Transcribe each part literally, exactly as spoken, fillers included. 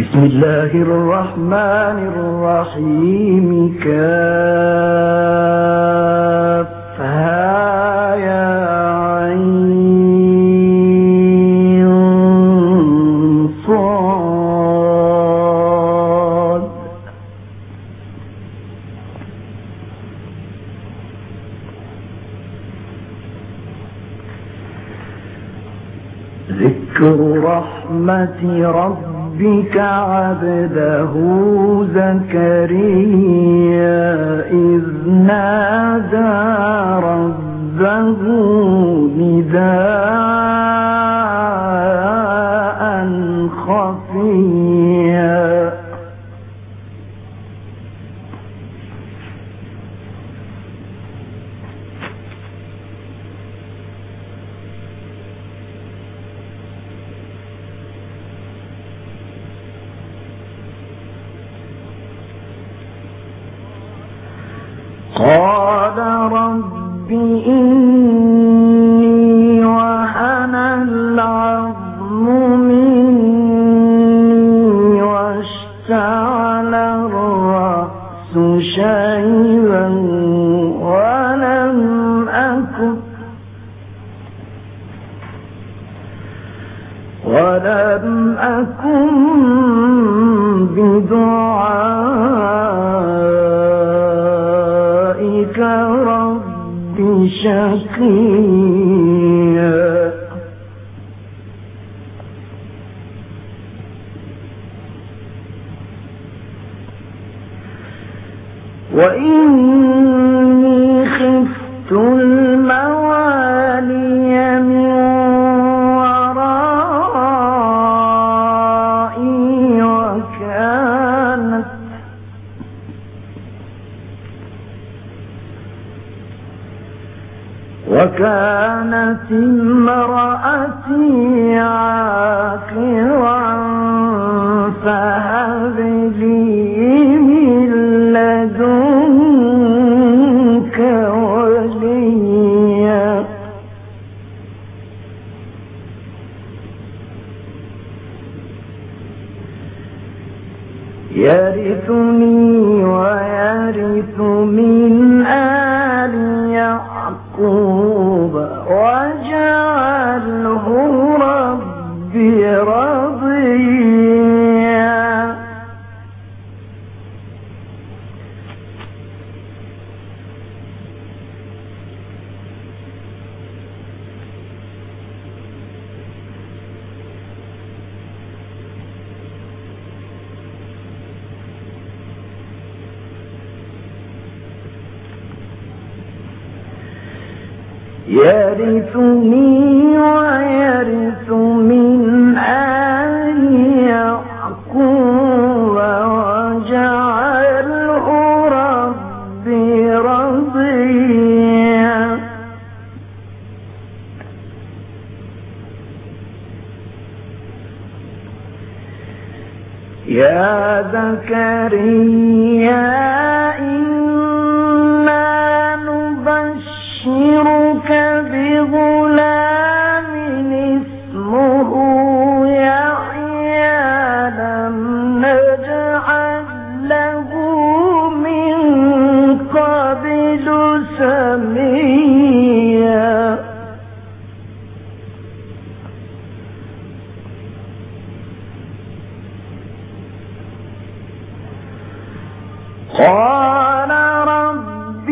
بسم الله الرحمن الرحيم. كافها يا عين صاد. ذكر رحمة ربك ربك عبده زكريا إذ نادى ربه نداء خفيا. قال رب إني وهن العظم مني واشتعل الرأس شيبا ولم أكن ولم أكن بدعائك رب شقيا. وإني خفت الموالي من ورائي وكانت وكانت امرأتي عاقرا فهب لي من لدنك وليا. يرثني ويرث من آل يعقوب واجعله ربي رضيا. يرثني ويرث من آل يعقوب واجعله ربي رضيا. يا زكريا إنا نبشرك بغلام اسمه يحيى لم نجعل له من قبل سميا. قال رب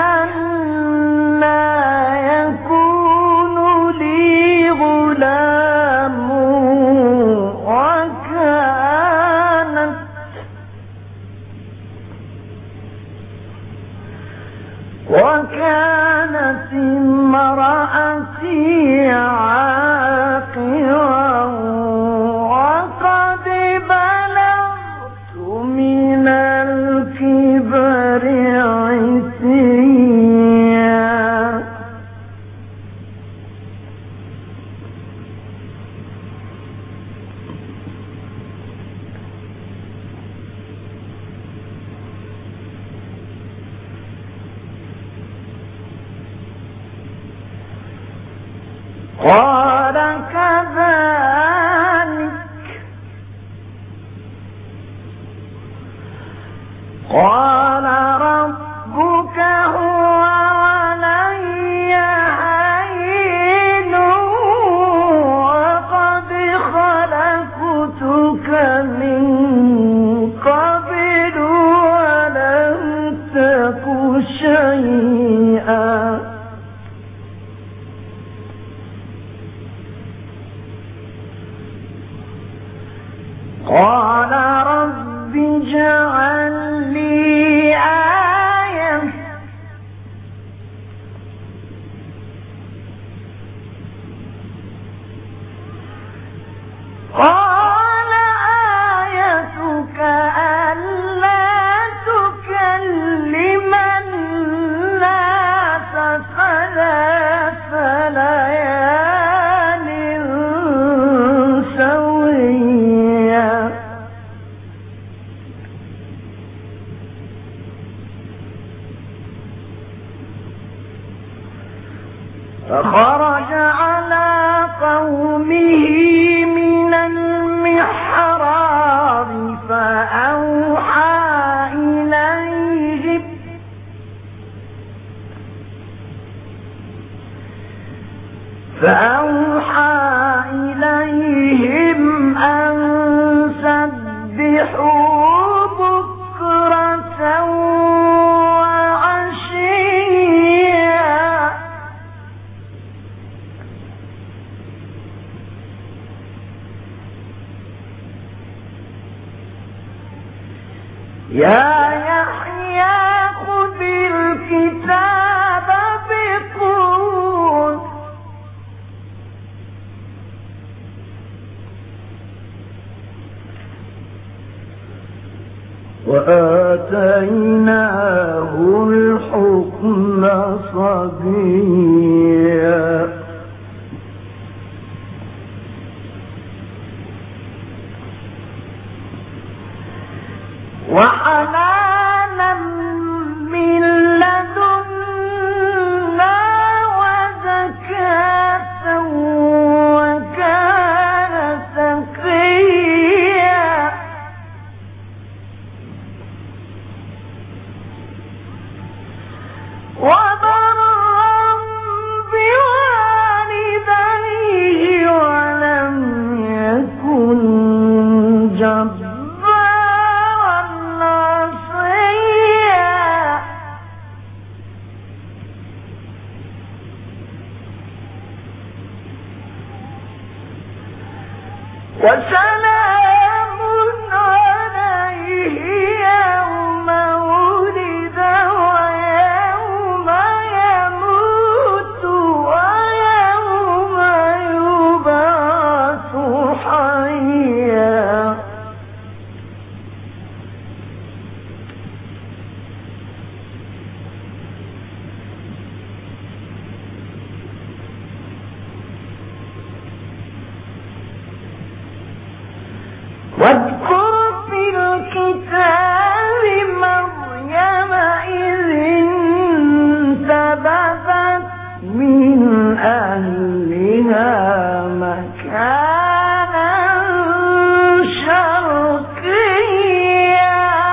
أنى يكون لي غلام وكانت وكانت امرأتي عاقرا وقد بلغت من الكبر عتيا. قال كذلك قال ربك هو علي هين وقد خلقتك من قبل ولم تك شيئا قال رب اجعل لي آية قال آيتك ألا تكلم الناس ثلاث ليال سويا فخرج على قومه من المحراب فأوحى إليهم فأوحى إليهم أن سبحوا بكرة وعشيا يا يحيى خذ الكتاب بقوة وآتيناه الحكم صبيا وحنانا من لدنا وزكاة وكان تقيا وبرا بوالديه ولم يكن جبارا عصيا وسلام عليه يوم ولد ويوم يموت ويوم يبعث حيا واذكر في الكتاب مريم إذ انتبذت من أهلها مكانا شرقيا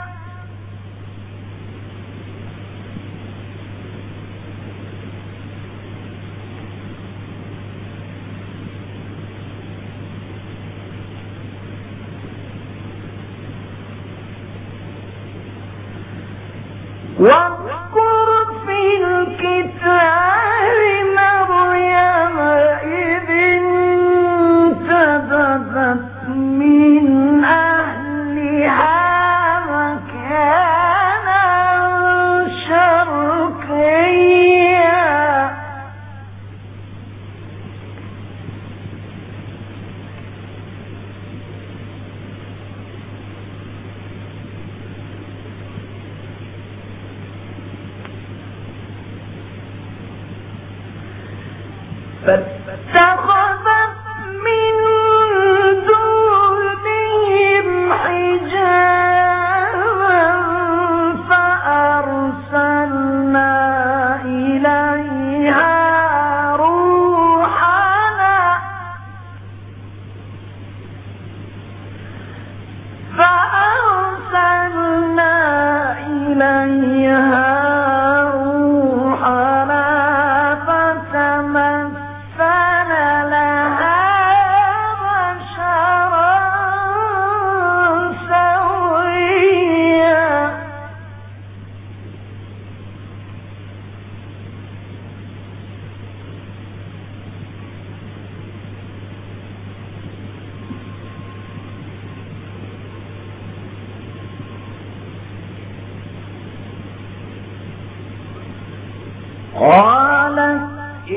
واذكر في الكتاب مريم إذ انتبذت من أهلها مكانا شرقيا فاتخذت من دونهم حجابا فأرسلنا إليها روحنا فأرسلنا قالت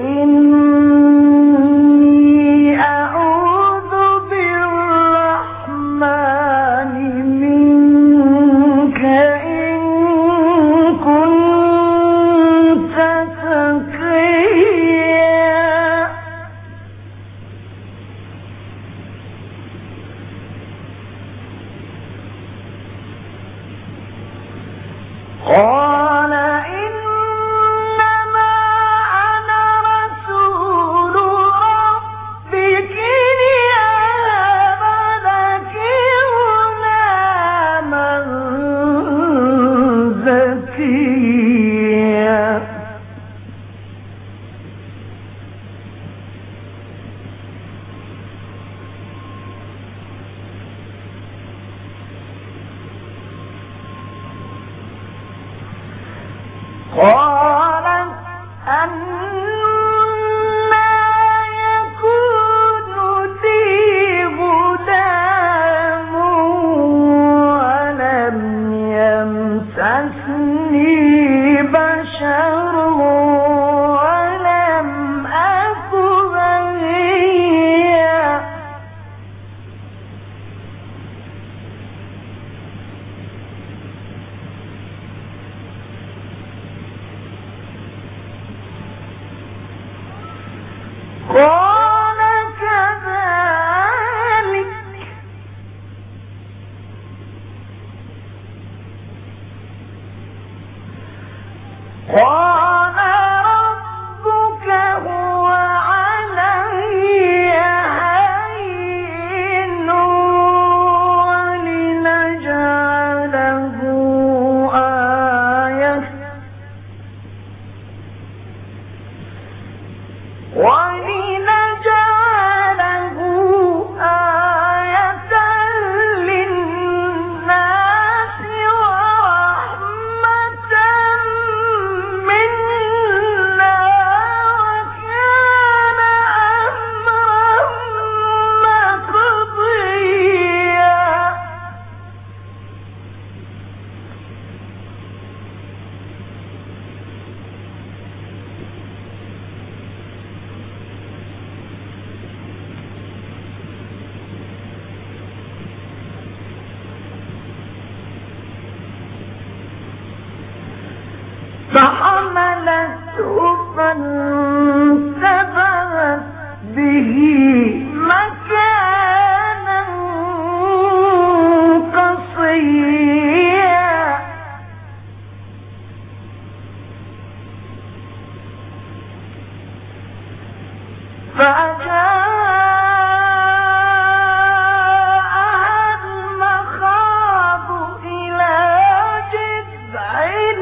إني أعوذ بالرحمن منك إن كنت تقيا. قال إنما أنا رسول ربك لأهب لك غلاما زكيا. قالت أنى يكون لي غلام ولم يمسسني بشر ولم أك بغيا. قال كذلك قال ربك هو علي هين ولنجعله آية ولنجعله آية للناس ورحمة منا وكان أمرا مقضيا. فحملته فانتبذت به مكانا قصيا. فأجاءها المخاض إلى جذع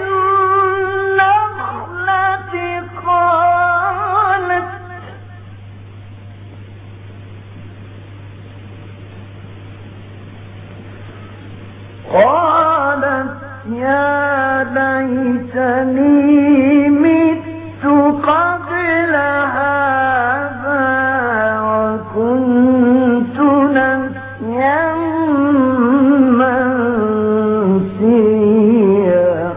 النخلة قالت قالت يا ليتني مت قبل هذا وكنت نسيا منسيا.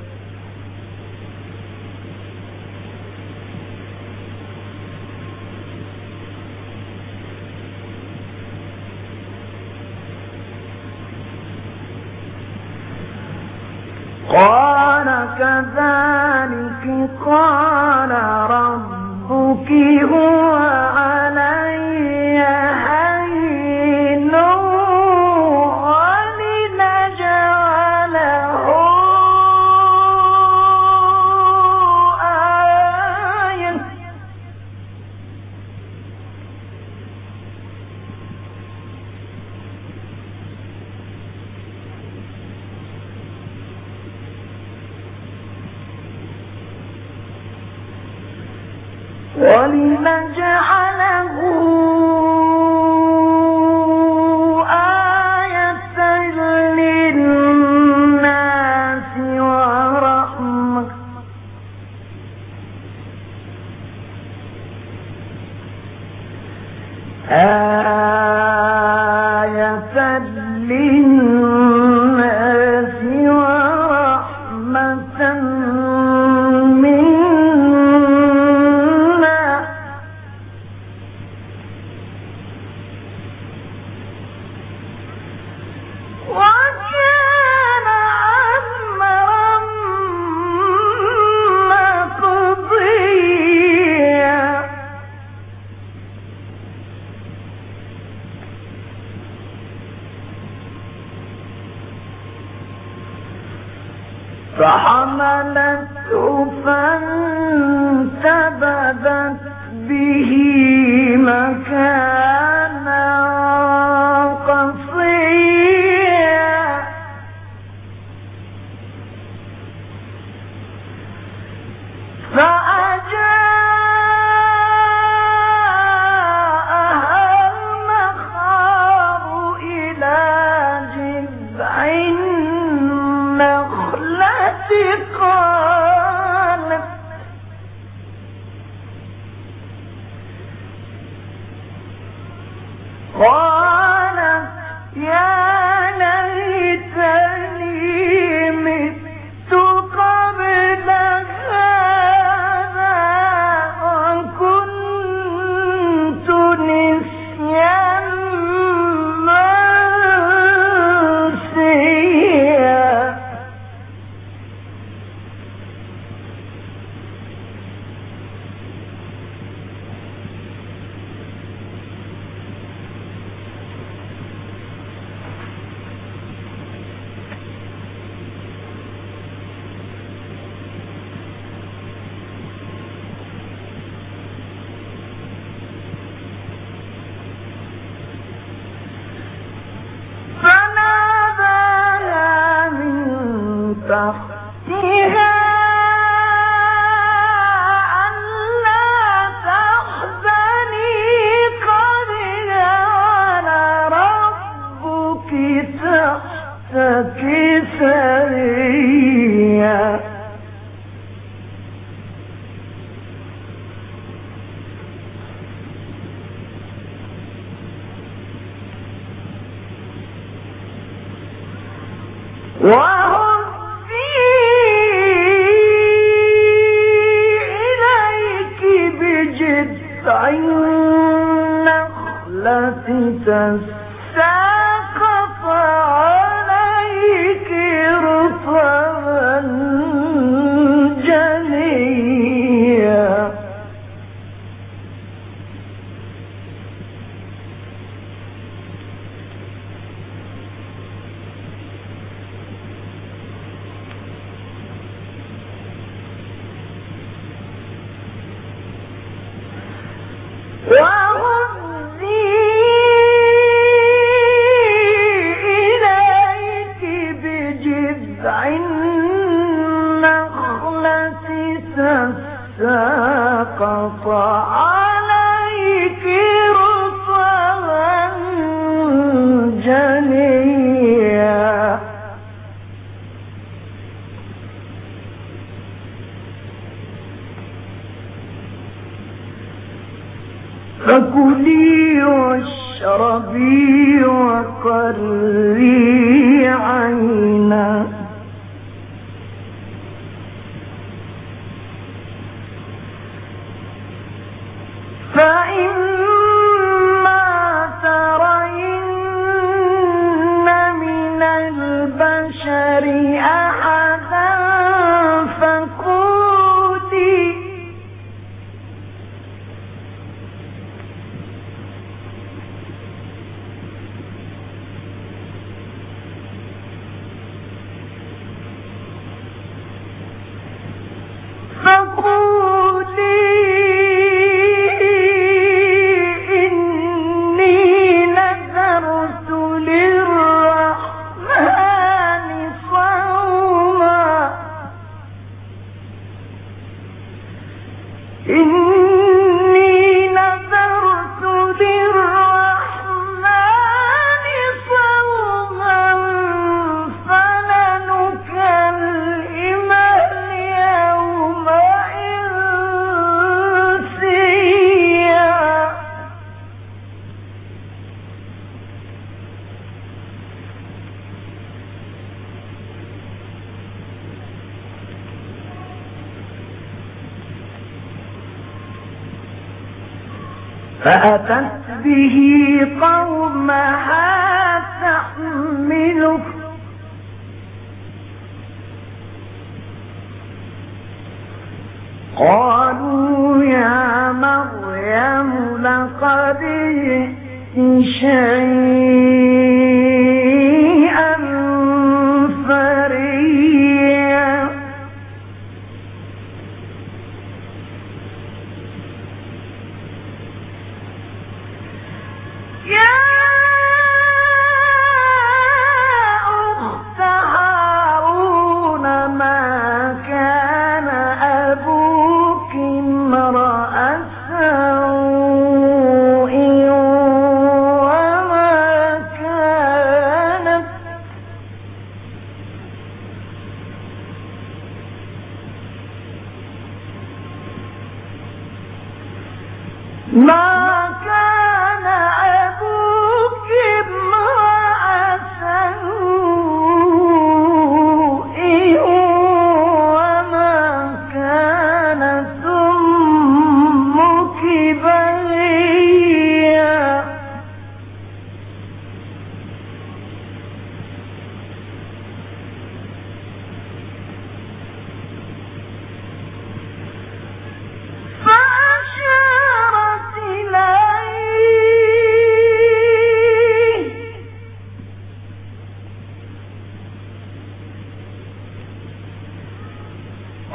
قال كذلك قال ربك هو علي هين ولنجعله آية ولنجعله آية للناس ورحمة آية للناس ورحمة منا فحملته فانتبذت به مكانا قصيا فأجاءها المخاض إلى جذع النخلة قالت قالت يا ليتني مت قبل هذا وكنت نسيا منسيا تحتها ألا تحزني قد جعل ربك تحتك سريا النخلة تساقط عليك رطبا جنيا وهزي إليك بجذع النخلة تساقط عليك رطبا جنيا فكلي واشربي وقري عينا فإما ترين من البشر أحدا فقولي فقولي إني نذرت للرحمن صوما إني نذرت للرحمن صوما فلن أكلم اليوم إنسيا فأتت به قومها تحمله قالوا يا مريم لقد جئت شيئا فريا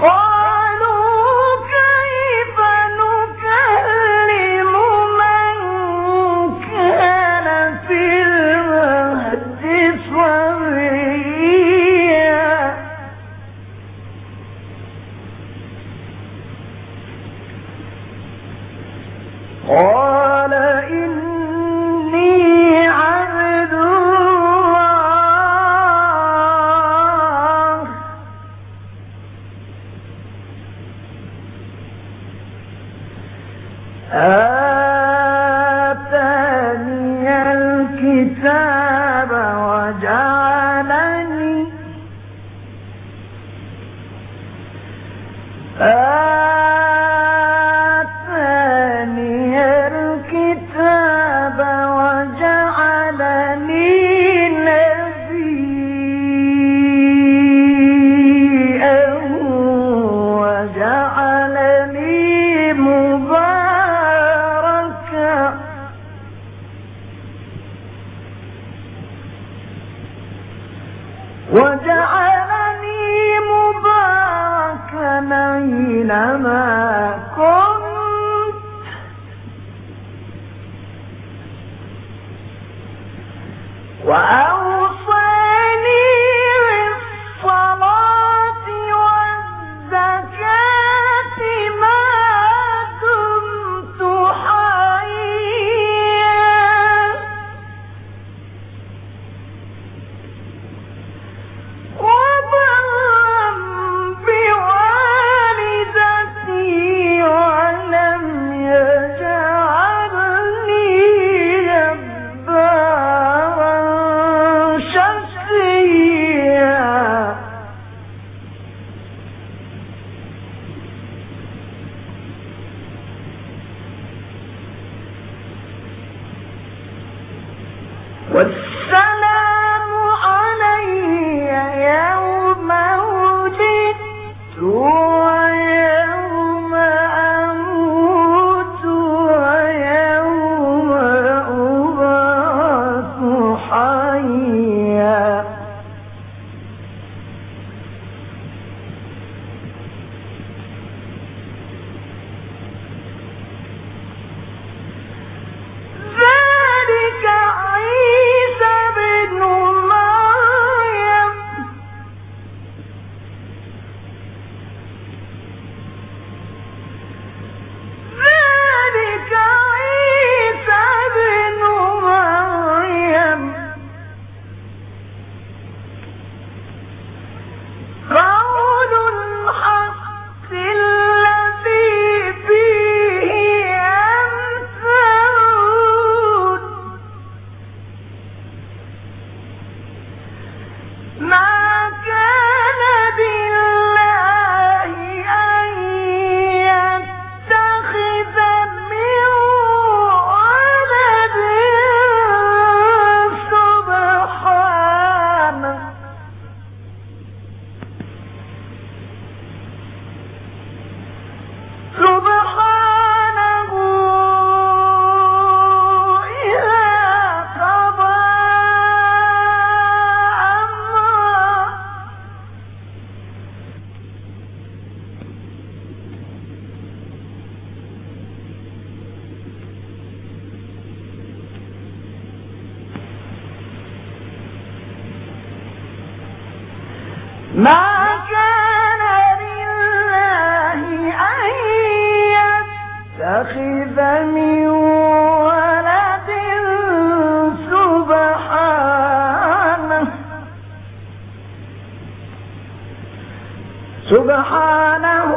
سبحانه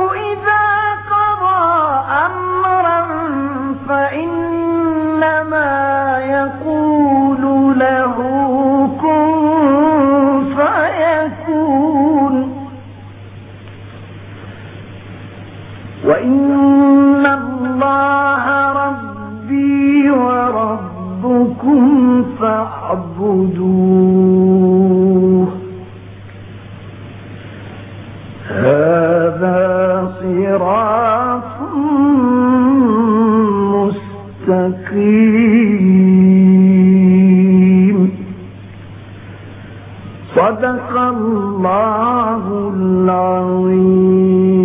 إذا قضى أمرا فإنما يقول له كن فيكون وإن الله ربي وربكم فاعبدوه هذا صراط مستقيم صدق الله العظيم.